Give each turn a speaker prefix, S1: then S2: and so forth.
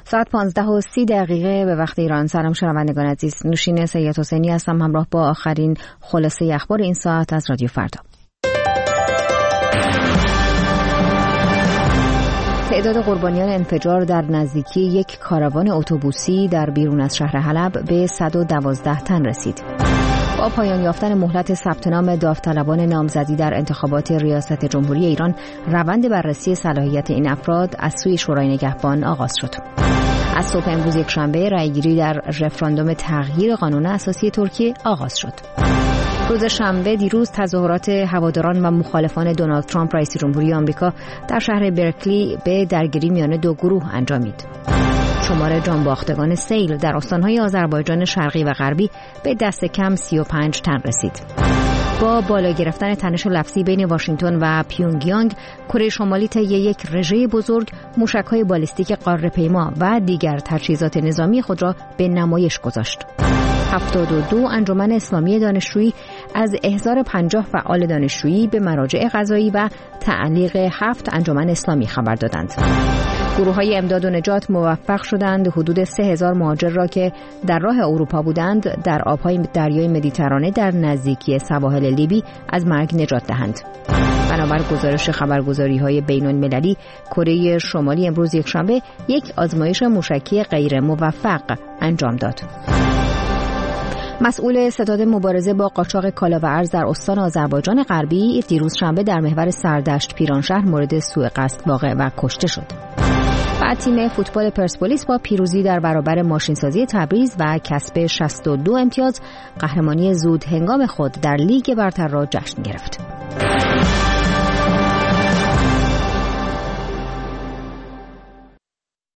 S1: ساعت 15:30 به وقت ایران. سلام شنوندگان عزیز، نوشین سید حسینی هستم همراه با آخرین خلاصه اخبار این ساعت از رادیو فردا. تعداد قربانیان انفجار در نزدیکی یک کاروان اتوبوسی در بیرون از شهر حلب به 112 تن رسید. با پایان یافتن مهلت ثبت نام داوطلبان نامزدی در انتخابات ریاست جمهوری ایران، روند بررسی صلاحیت این افراد از سوی شورای نگهبان آغاز شد. از صبح امروز یکشنبه رأیگیری در رفراندوم تغییر قانون اساسی ترکیه آغاز شد. روز شنبه دیروز تظاهرات هواداران و مخالفان دونالد ترامپ رئیس جمهوری آمریکا در شهر برکلی به درگیری میان دو گروه انجامید. شمار جانباختگان سیل در استانهای آذربایجان شرقی و غربی به دست کم 35 تن رسید. با بالا گرفتن تنش لفظی بین واشنگتن و پیونگیانگ، کره شمالی طی یک رژه بزرگ موشک‌های بالیستیک قاره‌پیما و دیگر تجهیزات نظامی خود را به نمایش گذاشت. 72 انجمن اسلامی دانشجویی از احضار 50 فعال دانشجویی به مراجع قضایی و تعلیق 7 انجمن اسلامی خبر دادند. گروه‌های امداد و نجات موفق شدند حدود 3000 مهاجر را که در راه اروپا بودند در آب‌های دریای مدیترانه در نزدیکی سواحل لیبی از مرگ نجات دهند. بنابر گزارش خبرگزاری‌های بین‌المللی، کره شمالی امروز یکشنبه یک آزمایش موشکی غیر موفق انجام داد. مسئول ستاد مبارزه با قاچاق کالا و ارز در استان آذربایجان غربی دیروز شنبه در محور سردشت پیرانشهر مورد سوء قصد واقع و کشته شد. بعد تیم فوتبال پرسپولیس با پیروزی در برابر ماشینسازی تبریز و کسب 62 امتیاز قهرمانی زود هنگام خود در لیگ برتر را جشن گرفت.